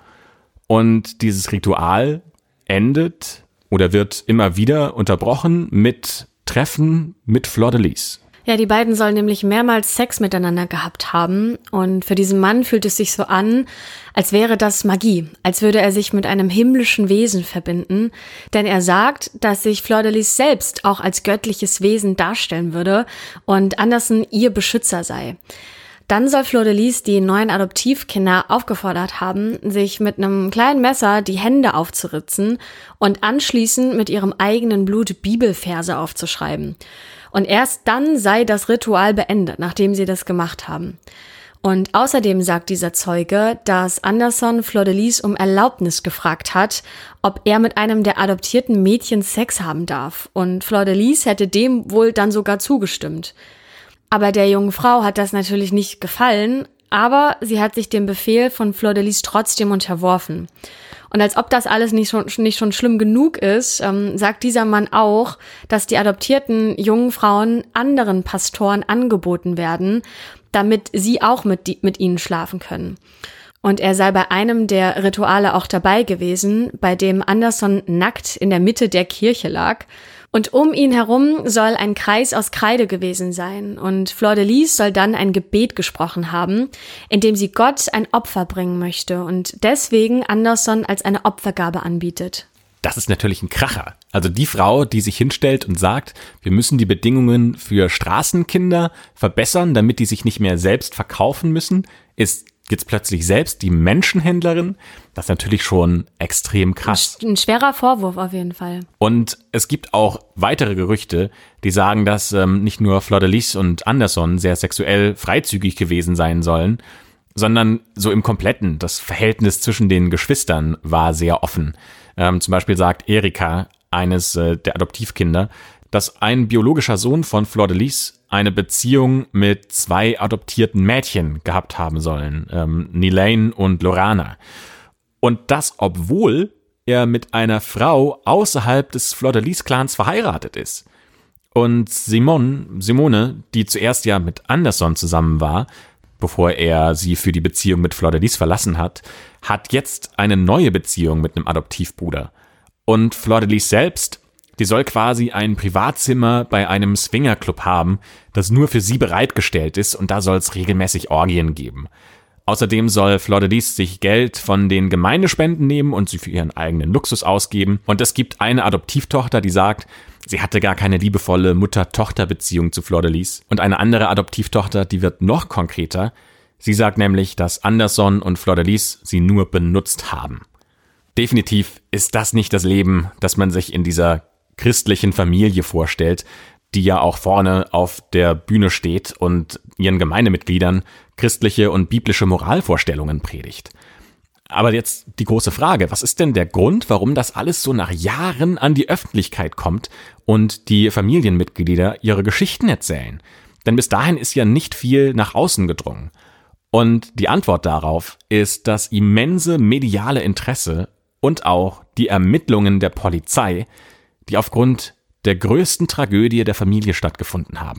Und dieses Ritual endet oder wird immer wieder unterbrochen mit Treffen mit Fleur de Lis. Ja, die beiden sollen nämlich mehrmals Sex miteinander gehabt haben und für diesen Mann fühlt es sich so an, als wäre das Magie, als würde er sich mit einem himmlischen Wesen verbinden, denn er sagt, dass sich Fleur de Lis selbst auch als göttliches Wesen darstellen würde und Anderson ihr Beschützer sei. Dann soll Fleur de Lis die neuen Adoptivkinder aufgefordert haben, sich mit einem kleinen Messer die Hände aufzuritzen und anschließend mit ihrem eigenen Blut Bibelverse aufzuschreiben. Und erst dann sei das Ritual beendet, nachdem sie das gemacht haben. Und außerdem sagt dieser Zeuge, dass Anderson Fleur de Lis um Erlaubnis gefragt hat, ob er mit einem der adoptierten Mädchen Sex haben darf. Und Fleur de Lis hätte dem wohl dann sogar zugestimmt. Aber der jungen Frau hat das natürlich nicht gefallen, aber sie hat sich dem Befehl von Fleur de Lis trotzdem unterworfen. Und als ob das alles nicht schon, nicht schon schlimm genug ist, ähm, sagt dieser Mann auch, dass die adoptierten jungen Frauen anderen Pastoren angeboten werden, damit sie auch mit, die, mit ihnen schlafen können. Und er sei bei einem der Rituale auch dabei gewesen, bei dem Anderson nackt in der Mitte der Kirche lag. Und um ihn herum soll ein Kreis aus Kreide gewesen sein. Und Fleur de Lis soll dann ein Gebet gesprochen haben, in dem sie Gott ein Opfer bringen möchte und deswegen Anderson als eine Opfergabe anbietet. Das ist natürlich ein Kracher. Also die Frau, die sich hinstellt und sagt, wir müssen die Bedingungen für Straßenkinder verbessern, damit die sich nicht mehr selbst verkaufen müssen, ist jetzt plötzlich selbst die Menschenhändlerin. Das ist natürlich schon extrem krass. Ein schwerer Vorwurf auf jeden Fall. Und es gibt auch weitere Gerüchte, die sagen, dass ähm, nicht nur Fleur de Lis und Anderson sehr sexuell freizügig gewesen sein sollen, sondern so im Kompletten. Das Verhältnis zwischen den Geschwistern war sehr offen. Ähm, zum Beispiel sagt Erika, eines äh, der Adoptivkinder, dass ein biologischer Sohn von Fleur de Lis eine Beziehung mit zwei adoptierten Mädchen gehabt haben sollen, ähm, Nilaine und Lorana. Und das, obwohl er mit einer Frau außerhalb des Fleur de Lis-Clans verheiratet ist. Und Simone, Simone, die zuerst ja mit Anderson zusammen war, bevor er sie für die Beziehung mit Fleur de Lis verlassen hat, hat jetzt eine neue Beziehung mit einem Adoptivbruder. Und Fleur de Lis selbst, die soll quasi ein Privatzimmer bei einem Swingerclub haben, das nur für sie bereitgestellt ist und da soll es regelmäßig Orgien geben. Außerdem soll Fleur de Lis sich Geld von den Gemeindespenden nehmen und sie für ihren eigenen Luxus ausgeben. Und es gibt eine Adoptivtochter, die sagt, sie hatte gar keine liebevolle Mutter-Tochter-Beziehung zu Fleur de Lis. Und eine andere Adoptivtochter, die wird noch konkreter. Sie sagt nämlich, dass Anderson und Fleur de Lis sie nur benutzt haben. Definitiv ist das nicht das Leben, das man sich in dieser christlichen Familie vorstellt, die ja auch vorne auf der Bühne steht und ihren Gemeindemitgliedern christliche und biblische Moralvorstellungen predigt. Aber jetzt die große Frage, was ist denn der Grund, warum das alles so nach Jahren an die Öffentlichkeit kommt und die Familienmitglieder ihre Geschichten erzählen? Denn bis dahin ist ja nicht viel nach außen gedrungen. Und die Antwort darauf ist das immense mediale Interesse und auch die Ermittlungen der Polizei, die aufgrund der größten Tragödie der Familie stattgefunden haben,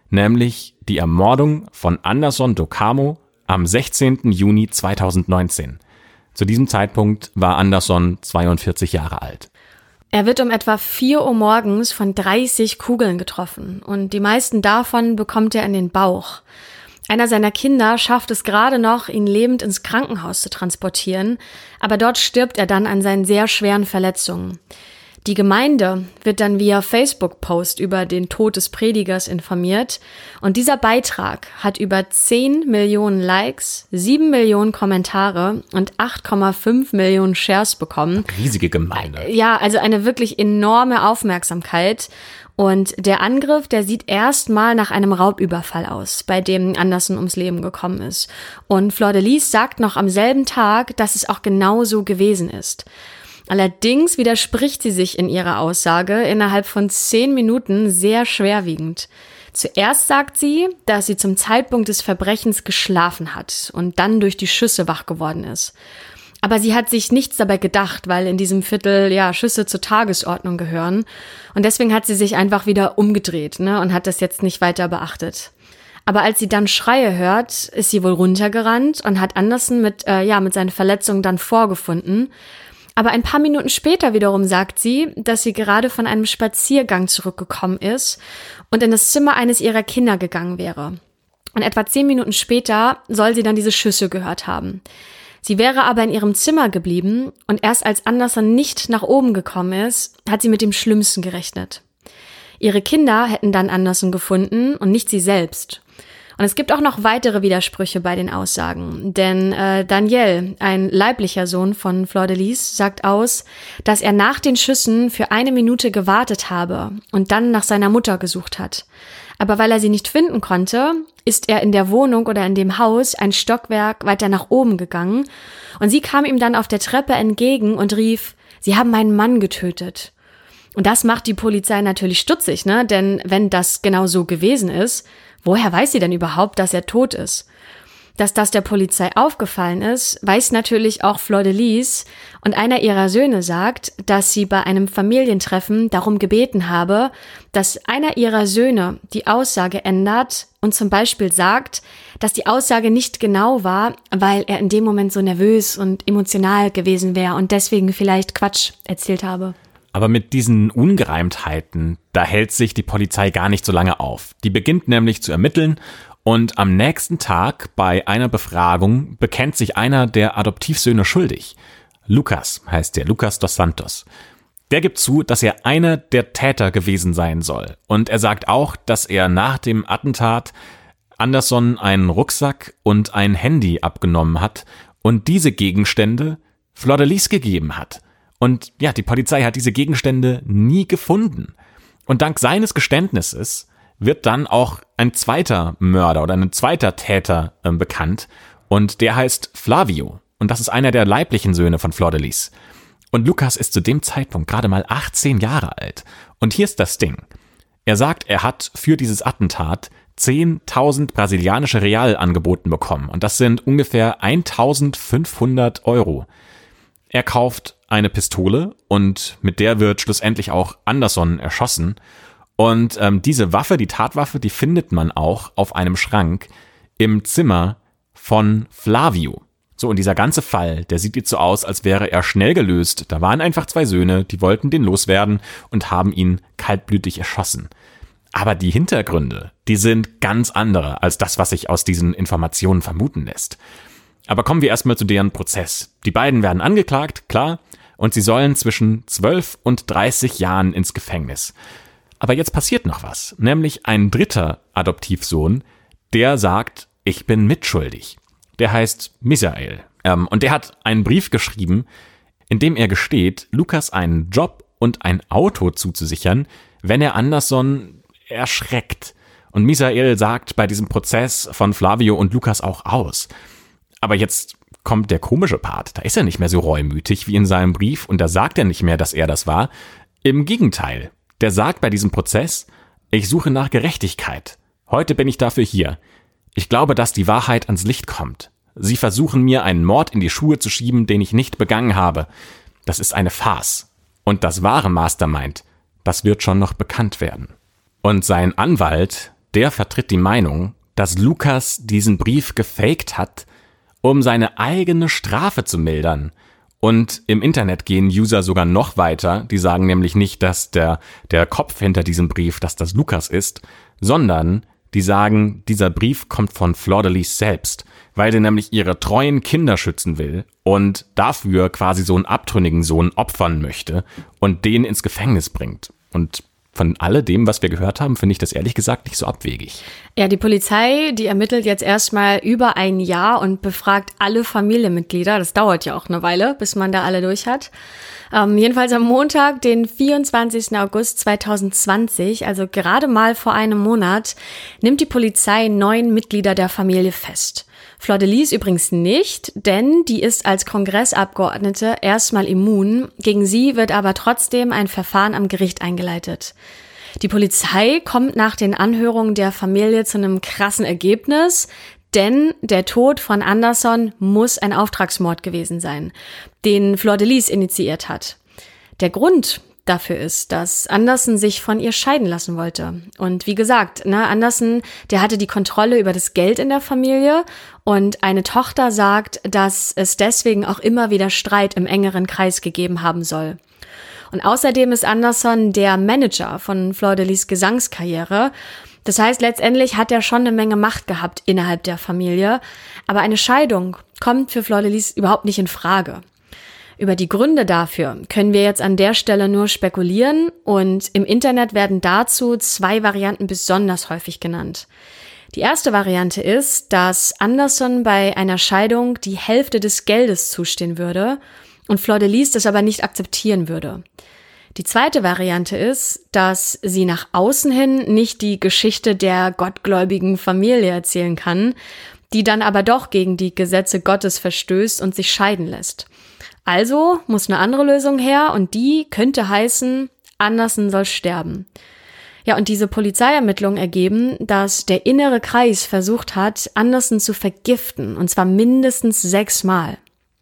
nämlich die Ermordung von Anderson Dokamo am sechzehnten Juni zweitausendneunzehn. Zu diesem Zeitpunkt war Anderson zweiundvierzig Jahre alt. Er wird um etwa vier Uhr morgens von dreißig Kugeln getroffen und die meisten davon bekommt er in den Bauch. Einer seiner Kinder schafft es gerade noch, ihn lebend ins Krankenhaus zu transportieren, aber dort stirbt er dann an seinen sehr schweren Verletzungen. Die Gemeinde wird dann via Facebook-Post über den Tod des Predigers informiert und dieser Beitrag hat über zehn Millionen Likes, sieben Millionen Kommentare und acht Komma fünf Millionen Shares bekommen. Riesige Gemeinde. Ja, also eine wirklich enorme Aufmerksamkeit. Und der Angriff, der sieht erstmal nach einem Raubüberfall aus, bei dem Anderson ums Leben gekommen ist. Und Fleur de Lis sagt noch am selben Tag, dass es auch genau so gewesen ist. Allerdings widerspricht sie sich in ihrer Aussage innerhalb von zehn Minuten sehr schwerwiegend. Zuerst sagt sie, dass sie zum Zeitpunkt des Verbrechens geschlafen hat und dann durch die Schüsse wach geworden ist. Aber sie hat sich nichts dabei gedacht, weil in diesem Viertel ja Schüsse zur Tagesordnung gehören. Und deswegen hat sie sich einfach wieder umgedreht, ne, und hat das jetzt nicht weiter beachtet. Aber als sie dann Schreie hört, ist sie wohl runtergerannt und hat Anderson mit, äh, ja, mit seinen Verletzungen dann vorgefunden. Aber ein paar Minuten später wiederum sagt sie, dass sie gerade von einem Spaziergang zurückgekommen ist und in das Zimmer eines ihrer Kinder gegangen wäre. Und etwa zehn Minuten später soll sie dann diese Schüsse gehört haben. Sie wäre aber in ihrem Zimmer geblieben und erst als Anderson nicht nach oben gekommen ist, hat sie mit dem Schlimmsten gerechnet. Ihre Kinder hätten dann Anderson gefunden und nicht sie selbst. Und es gibt auch noch weitere Widersprüche bei den Aussagen, denn äh, Daniel, ein leiblicher Sohn von Fleur de Lis, sagt aus, dass er nach den Schüssen für eine Minute gewartet habe und dann nach seiner Mutter gesucht hat. Aber weil er sie nicht finden konnte, ist er in der Wohnung oder in dem Haus ein Stockwerk weiter nach oben gegangen und sie kam ihm dann auf der Treppe entgegen und rief, Sie haben meinen Mann getötet. Und das macht die Polizei natürlich stutzig, ne? Denn wenn das genau so gewesen ist, woher weiß sie denn überhaupt, dass er tot ist? Dass das der Polizei aufgefallen ist, weiß natürlich auch Fleur de Lis und einer ihrer Söhne sagt, dass sie bei einem Familientreffen darum gebeten habe, dass einer ihrer Söhne die Aussage ändert und zum Beispiel sagt, dass die Aussage nicht genau war, weil er in dem Moment so nervös und emotional gewesen wäre und deswegen vielleicht Quatsch erzählt habe. Aber mit diesen Ungereimtheiten, da hält sich die Polizei gar nicht so lange auf. Die beginnt nämlich zu ermitteln und am nächsten Tag bei einer Befragung bekennt sich einer der Adoptivsöhne schuldig. Lucas heißt der, Lucas dos Santos. Der gibt zu, dass er einer der Täter gewesen sein soll. Und er sagt auch, dass er nach dem Attentat Anderson einen Rucksack und ein Handy abgenommen hat und diese Gegenstände Fleur de Lis gegeben hat. Und ja, die Polizei hat diese Gegenstände nie gefunden. Und dank seines Geständnisses wird dann auch ein zweiter Mörder oder ein zweiter Täter äh, bekannt. Und der heißt Flavio. Und das ist einer der leiblichen Söhne von Fleur de Lis. Und Lucas ist zu dem Zeitpunkt gerade mal achtzehn Jahre alt. Und hier ist das Ding. Er sagt, er hat für dieses Attentat zehntausend brasilianische Real angeboten bekommen. Und das sind ungefähr eintausendfünfhundert Euro. Er kauft eine Pistole und mit der wird schlussendlich auch Anderson erschossen. Und ähm, diese Waffe, die Tatwaffe, die findet man auch auf einem Schrank im Zimmer von Flavio. So, und dieser ganze Fall, der sieht jetzt so aus, als wäre er schnell gelöst. Da waren einfach zwei Söhne, die wollten den loswerden und haben ihn kaltblütig erschossen. Aber die Hintergründe, die sind ganz andere als das, was sich aus diesen Informationen vermuten lässt. Aber kommen wir erstmal zu deren Prozess. Die beiden werden angeklagt, klar, und sie sollen zwischen zwölf und dreißig Jahren ins Gefängnis. Aber jetzt passiert noch was, nämlich ein dritter Adoptivsohn, der sagt, ich bin mitschuldig. Der heißt Misael. Ähm, und der hat einen Brief geschrieben, in dem er gesteht, Lucas einen Job und ein Auto zuzusichern, wenn er Anderson erschreckt. Und Misael sagt bei diesem Prozess von Flavio und Lucas auch aus. Aber jetzt kommt der komische Part. Da ist er nicht mehr so reumütig wie in seinem Brief und da sagt er nicht mehr, dass er das war. Im Gegenteil. Der sagt bei diesem Prozess, ich suche nach Gerechtigkeit. Heute bin ich dafür hier. Ich glaube, dass die Wahrheit ans Licht kommt. Sie versuchen mir einen Mord in die Schuhe zu schieben, den ich nicht begangen habe. Das ist eine Farce. Und das wahre Mastermind, das wird schon noch bekannt werden. Und sein Anwalt, der vertritt die Meinung, dass Lucas diesen Brief gefaked hat, um seine eigene Strafe zu mildern. Und im Internet gehen User sogar noch weiter, die sagen nämlich nicht, dass der, der Kopf hinter diesem Brief, dass das Lucas ist, sondern die sagen, dieser Brief kommt von Fleur-de-Lis selbst, weil sie nämlich ihre treuen Kinder schützen will und dafür quasi so einen abtrünnigen Sohn opfern möchte und den ins Gefängnis bringt. Und von alledem, was wir gehört haben, finde ich das ehrlich gesagt nicht so abwegig. Ja, die Polizei, die ermittelt jetzt erstmal über ein Jahr und befragt alle Familienmitglieder. Das dauert ja auch eine Weile, bis man da alle durch hat. Ähm, jedenfalls am Montag, den vierundzwanzigsten August zweitausendzwanzig, also gerade mal vor einem Monat, nimmt die Polizei neun Mitglieder der Familie fest. Fleur-de-Lis übrigens nicht, denn die ist als Kongressabgeordnete erstmal immun. Gegen sie wird aber trotzdem ein Verfahren am Gericht eingeleitet. Die Polizei kommt nach den Anhörungen der Familie zu einem krassen Ergebnis, denn der Tod von Anderson muss ein Auftragsmord gewesen sein, den Fleur-de-Lis initiiert hat. Der Grund dafür ist, dass Anderson sich von ihr scheiden lassen wollte. Und wie gesagt, ne, Anderson, der hatte die Kontrolle über das Geld in der Familie und eine Tochter sagt, dass es deswegen auch immer wieder Streit im engeren Kreis gegeben haben soll. Und außerdem ist Anderson der Manager von Fleur-de-Lis Gesangskarriere. Das heißt, letztendlich hat er schon eine Menge Macht gehabt innerhalb der Familie. Aber eine Scheidung kommt für Fleur-de-Lis überhaupt nicht in Frage. Über die Gründe dafür können wir jetzt an der Stelle nur spekulieren und im Internet werden dazu zwei Varianten besonders häufig genannt. Die erste Variante ist, dass Anderson bei einer Scheidung die Hälfte des Geldes zustehen würde und Fleur-de-Lis das aber nicht akzeptieren würde. Die zweite Variante ist, dass sie nach außen hin nicht die Geschichte der gottgläubigen Familie erzählen kann, die dann aber doch gegen die Gesetze Gottes verstößt und sich scheiden lässt. Also muss eine andere Lösung her und die könnte heißen, Anderson soll sterben. Ja, und diese Polizeiermittlungen ergeben, dass der innere Kreis versucht hat, Anderson zu vergiften, und zwar mindestens sechsmal.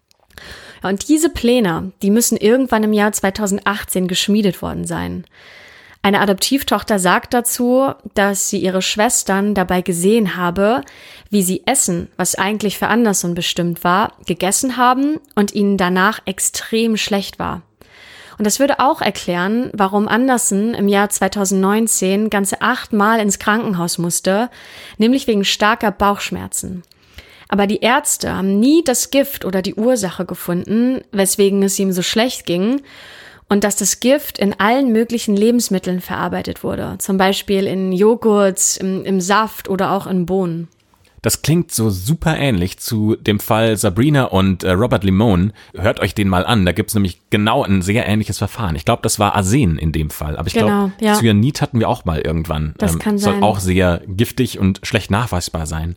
Ja, und diese Pläne, die müssen irgendwann im Jahr zweitausendachtzehn geschmiedet worden sein. Eine Adoptivtochter sagt dazu, dass sie ihre Schwestern dabei gesehen habe, wie sie Essen, was eigentlich für Anderson bestimmt war, gegessen haben und ihnen danach extrem schlecht war. Und das würde auch erklären, warum Anderson im Jahr zweitausendneunzehn ganze achtmal ins Krankenhaus musste, nämlich wegen starker Bauchschmerzen. Aber die Ärzte haben nie das Gift oder die Ursache gefunden, weswegen es ihm so schlecht ging, und dass das Gift in allen möglichen Lebensmitteln verarbeitet wurde, zum Beispiel in Joghurt, im, im Saft oder auch in Bohnen. Das klingt so super ähnlich zu dem Fall Sabrina und äh, Robert Limon. Hört euch den mal an, da gibt's nämlich genau ein sehr ähnliches Verfahren. Ich glaube, das war Arsen in dem Fall, aber ich genau, glaube, ja. Cyanid hatten wir auch mal irgendwann. Das ähm, kann soll sein. auch sehr giftig und schlecht nachweisbar sein.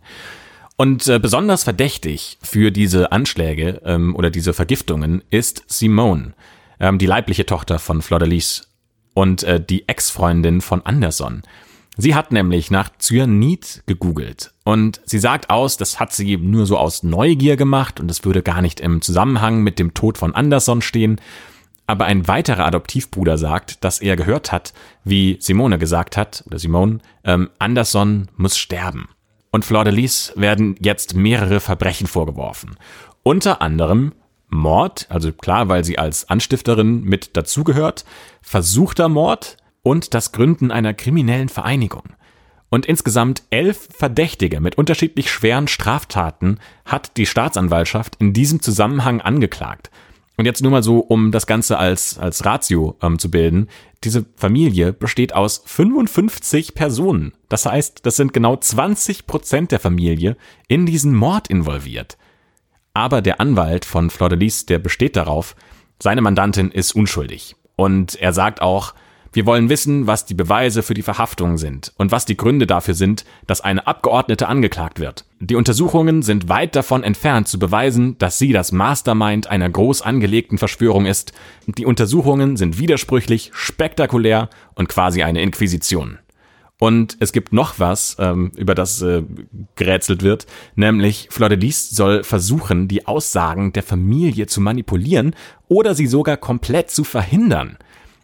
Und äh, besonders verdächtig für diese Anschläge ähm, oder diese Vergiftungen ist Simone, ähm, die leibliche Tochter von Fleur-de-Lis und äh, die Ex-Freundin von Anderson. Sie hat nämlich nach Cyanid gegoogelt und sie sagt aus, das hat sie nur so aus Neugier gemacht und das würde gar nicht im Zusammenhang mit dem Tod von Anderson stehen. Aber ein weiterer Adoptivbruder sagt, dass er gehört hat, wie Simone gesagt hat, oder Simone, ähm, Anderson muss sterben. Und Fleur-de-Lis werden jetzt mehrere Verbrechen vorgeworfen. Unter anderem Mord, also klar, weil sie als Anstifterin mit dazugehört, versuchter Mord und das Gründen einer kriminellen Vereinigung. Und insgesamt elf Verdächtige mit unterschiedlich schweren Straftaten hat die Staatsanwaltschaft in diesem Zusammenhang angeklagt. Und jetzt nur mal so, um das Ganze als, als Ratio ähm, zu bilden. Diese Familie besteht aus fünfundfünfzig Personen. Das heißt, das sind genau zwanzig Prozent der Familie in diesen Mord involviert. Aber der Anwalt von Fleur-de-Lis, der besteht darauf, seine Mandantin ist unschuldig. Und er sagt auch, wir wollen wissen, was die Beweise für die Verhaftung sind und was die Gründe dafür sind, dass eine Abgeordnete angeklagt wird. Die Untersuchungen sind weit davon entfernt zu beweisen, dass sie das Mastermind einer groß angelegten Verschwörung ist. Die Untersuchungen sind widersprüchlich, spektakulär und quasi eine Inquisition. Und es gibt noch was, ähm, über das äh, gerätselt wird, nämlich Fleur-de-Lis soll versuchen, die Aussagen der Familie zu manipulieren oder sie sogar komplett zu verhindern.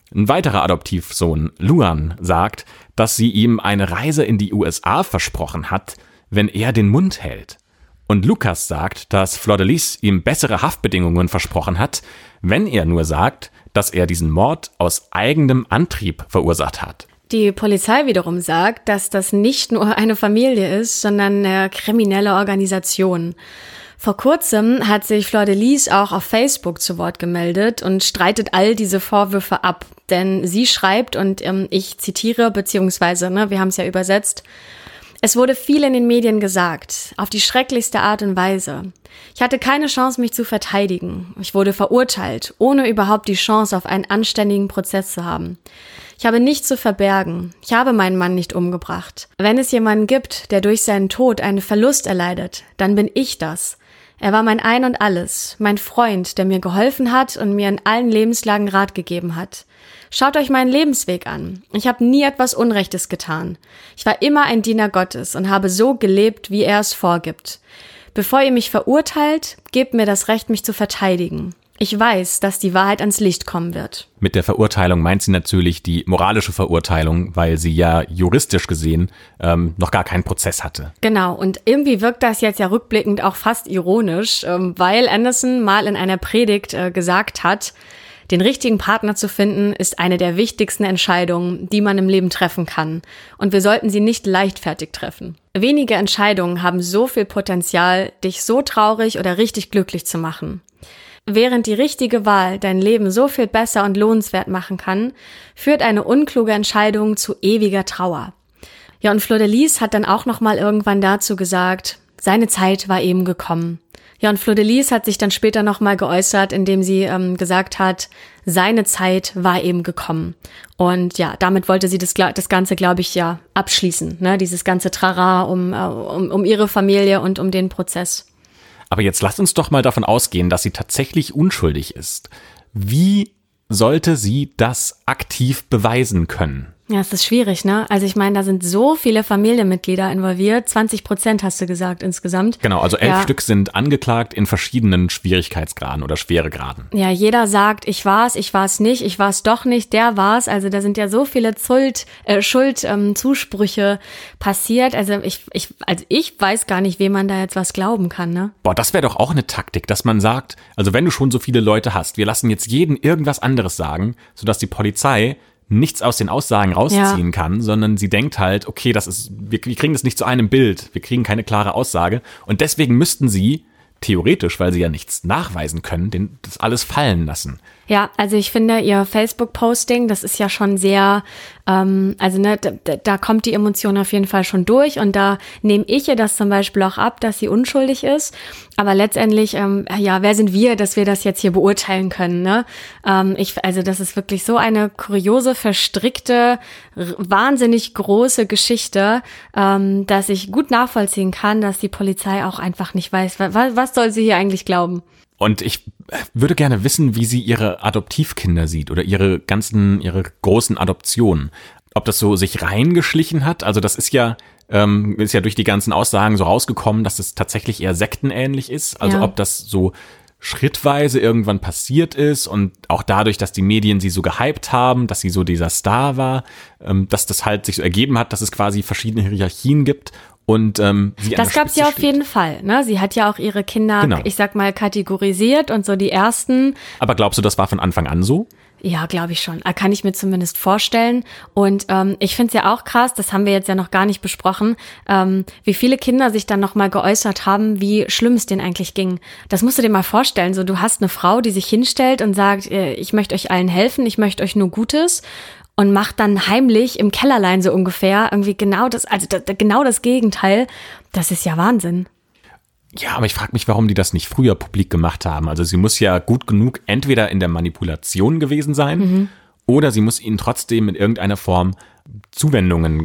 Ein weiterer Adoptivsohn, Luan, sagt, dass sie ihm eine Reise in die U S A versprochen hat, wenn er den Mund hält. Und Lukas sagt, dass Fleur de Lis ihm bessere Haftbedingungen versprochen hat, wenn er nur sagt, dass er diesen Mord aus eigenem Antrieb verursacht hat. Die Polizei wiederum sagt, dass das nicht nur eine Familie ist, sondern eine kriminelle Organisation. Vor kurzem hat sich Fleur de Lis auch auf Facebook zu Wort gemeldet und streitet all diese Vorwürfe ab. Denn sie schreibt, und ähm, ich zitiere, beziehungsweise, ne, wir haben es ja übersetzt, es wurde viel in den Medien gesagt, auf die schrecklichste Art und Weise. Ich hatte keine Chance, mich zu verteidigen. Ich wurde verurteilt, ohne überhaupt die Chance auf einen anständigen Prozess zu haben. Ich habe nichts zu verbergen. Ich habe meinen Mann nicht umgebracht. Wenn es jemanden gibt, der durch seinen Tod einen Verlust erleidet, dann bin ich das. Er war mein Ein und Alles, mein Freund, der mir geholfen hat und mir in allen Lebenslagen Rat gegeben hat. Schaut euch meinen Lebensweg an. Ich habe nie etwas Unrechtes getan. Ich war immer ein Diener Gottes und habe so gelebt, wie er es vorgibt. Bevor ihr mich verurteilt, gebt mir das Recht, mich zu verteidigen. Ich weiß, dass die Wahrheit ans Licht kommen wird. Mit der Verurteilung meint sie natürlich die moralische Verurteilung, weil sie ja juristisch gesehen ähm, noch gar keinen Prozess hatte. Genau, und irgendwie wirkt das jetzt ja rückblickend auch fast ironisch, ähm, weil Anderson mal in einer Predigt äh, gesagt hat, den richtigen Partner zu finden, ist eine der wichtigsten Entscheidungen, die man im Leben treffen kann. Und wir sollten sie nicht leichtfertig treffen. Wenige Entscheidungen haben so viel Potenzial, dich so traurig oder richtig glücklich zu machen. Während die richtige Wahl dein Leben so viel besser und lohnenswert machen kann, führt eine unkluge Entscheidung zu ewiger Trauer. Ja, und Fleur de Lis hat dann auch nochmal irgendwann dazu gesagt, seine Zeit war eben gekommen. Ja, und Fleur de Lis hat sich dann später nochmal geäußert, indem sie ähm, gesagt hat, seine Zeit war eben gekommen. Und ja, damit wollte sie das, das Ganze, glaube ich, ja abschließen, ne? Dieses ganze Trara um, um, um ihre Familie und um den Prozess. Aber jetzt lasst uns doch mal davon ausgehen, dass sie tatsächlich unschuldig ist. Wie sollte sie das aktiv beweisen können? Ja, es ist schwierig, ne? Also ich meine, da sind so viele Familienmitglieder involviert. zwanzig Prozent hast du gesagt insgesamt. Genau, also elf ja. Stück sind angeklagt in verschiedenen Schwierigkeitsgraden oder Schweregraden. Ja, jeder sagt, ich war's, ich war's nicht, ich war's doch nicht, der war's. Also da sind ja so viele Schuld, äh, Schuldzusprüche ähm, passiert. Also ich, ich, also ich weiß gar nicht, wem man da jetzt was glauben kann, ne? Boah, das wäre doch auch eine Taktik, dass man sagt, also wenn du schon so viele Leute hast, wir lassen jetzt jeden irgendwas anderes sagen, sodass die Polizei nichts aus den Aussagen rausziehen ja. kann, sondern sie denkt halt, okay, das ist, wir, wir kriegen das nicht zu einem Bild, wir kriegen keine klare Aussage und deswegen müssten sie theoretisch, weil sie ja nichts nachweisen können, den, das alles fallen lassen. Ja, also ich finde, ihr Facebook-Posting, das ist ja schon sehr, ähm, also ne, da, da kommt die Emotion auf jeden Fall schon durch und da nehme ich ihr das zum Beispiel auch ab, dass sie unschuldig ist. Aber letztendlich, ähm, ja, wer sind wir, dass wir das jetzt hier beurteilen können, ne? Ähm, ich, also das ist wirklich so eine kuriose, verstrickte, r- wahnsinnig große Geschichte, ähm, dass ich gut nachvollziehen kann, dass die Polizei auch einfach nicht weiß, was, was soll sie hier eigentlich glauben? Und ich würde gerne wissen, wie sie ihre Adoptivkinder sieht oder ihre ganzen, ihre großen Adoptionen. Ob das so sich reingeschlichen hat, also das ist ja, ähm, ist ja durch die ganzen Aussagen so rausgekommen, dass es tatsächlich eher sektenähnlich ist. Also ja. ob das so schrittweise irgendwann passiert ist und auch dadurch, dass die Medien sie so gehypt haben, dass sie so dieser Star war, ähm, dass das halt sich so ergeben hat, dass es quasi verschiedene Hierarchien gibt. Und ähm, sie das gab's ja auf jeden Fall, ne? Sie hat ja auch ihre Kinder, genau. ich sag mal, kategorisiert und so die ersten. Aber glaubst du, das war von Anfang an so? Ja, glaube ich schon. Kann ich mir zumindest vorstellen. Und ähm, ich finde es ja auch krass, das haben wir jetzt ja noch gar nicht besprochen, ähm, wie viele Kinder sich dann nochmal geäußert haben, wie schlimm es denen eigentlich ging. Das musst du dir mal vorstellen. So, du hast eine Frau, die sich hinstellt und sagt, ich möchte euch allen helfen, ich möchte euch nur Gutes. Und macht dann heimlich im Kellerlein so ungefähr irgendwie genau das, also da, genau das Gegenteil. Das ist ja Wahnsinn. Ja, aber ich frage mich, warum die das nicht früher publik gemacht haben. Also sie muss ja gut genug entweder in der Manipulation gewesen sein mhm. oder sie muss ihnen trotzdem in irgendeiner Form Zuwendungen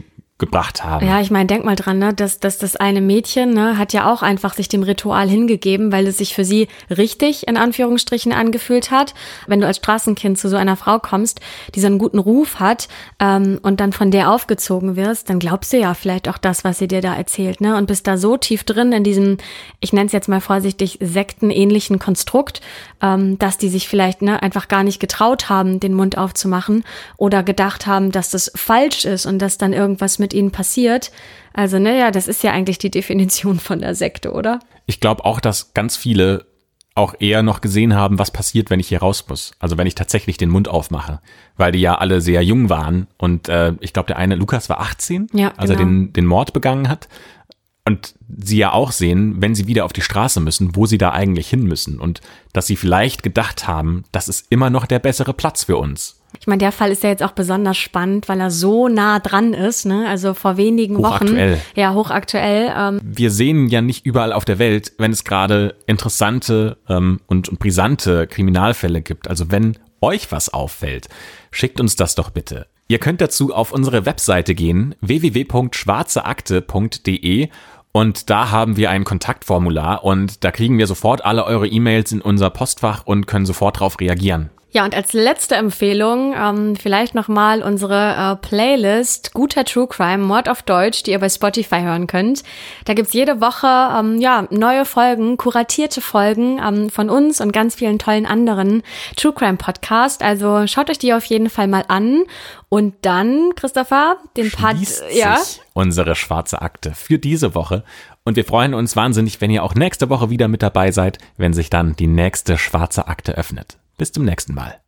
gebracht haben. Ja, ich meine, denk mal dran, ne, dass, dass das eine Mädchen, ne, hat ja auch einfach sich dem Ritual hingegeben, weil es sich für sie richtig, in Anführungsstrichen, angefühlt hat. Wenn du als Straßenkind zu so einer Frau kommst, die so einen guten Ruf hat, ähm, und dann von der aufgezogen wirst, dann glaubst du ja vielleicht auch das, was sie dir da erzählt, ne, und bist da so tief drin in diesem, ich nenne es jetzt mal vorsichtig, sektenähnlichen Konstrukt, ähm, dass die sich vielleicht, ne, einfach gar nicht getraut haben, den Mund aufzumachen oder gedacht haben, dass das falsch ist und dass dann irgendwas mit ihnen passiert. Also, naja, das ist ja eigentlich die Definition von der Sekte, oder? Ich glaube auch, dass ganz viele auch eher noch gesehen haben, was passiert, wenn ich hier raus muss. Also wenn ich tatsächlich den Mund aufmache. Weil die ja alle sehr jung waren. Und äh, ich glaube, der eine, Lukas, war achtzehn, ja, als genau. er den, den Mord begangen hat. Und sie ja auch sehen, wenn sie wieder auf die Straße müssen, wo sie da eigentlich hin müssen. Und dass sie vielleicht gedacht haben, das ist immer noch der bessere Platz für uns. Ich meine, der Fall ist ja jetzt auch besonders spannend, weil er so nah dran ist, ne? Also vor wenigen hochaktuell. Wochen. Ja, hochaktuell. Ähm. Wir sehen ja nicht überall auf der Welt, wenn es gerade interessante ähm, und, und brisante Kriminalfälle gibt. Also wenn euch was auffällt, schickt uns das doch bitte. Ihr könnt dazu auf unsere Webseite gehen, w w w punkt schwarze akte punkt d e, und da haben wir ein Kontaktformular und da kriegen wir sofort alle eure E-Mails in unser Postfach und können sofort drauf reagieren. Ja, und als letzte Empfehlung ähm, vielleicht nochmal unsere äh, Playlist Guter True Crime, Mord auf Deutsch, die ihr bei Spotify hören könnt. Da gibt's jede Woche ähm, ja neue Folgen, kuratierte Folgen ähm, von uns und ganz vielen tollen anderen True Crime Podcast. Also schaut euch die auf jeden Fall mal an. Und dann, Christopher, den Part, ja, unsere schwarze Akte für diese Woche. Und wir freuen uns wahnsinnig, wenn ihr auch nächste Woche wieder mit dabei seid, wenn sich dann die nächste schwarze Akte öffnet. Bis zum nächsten Mal.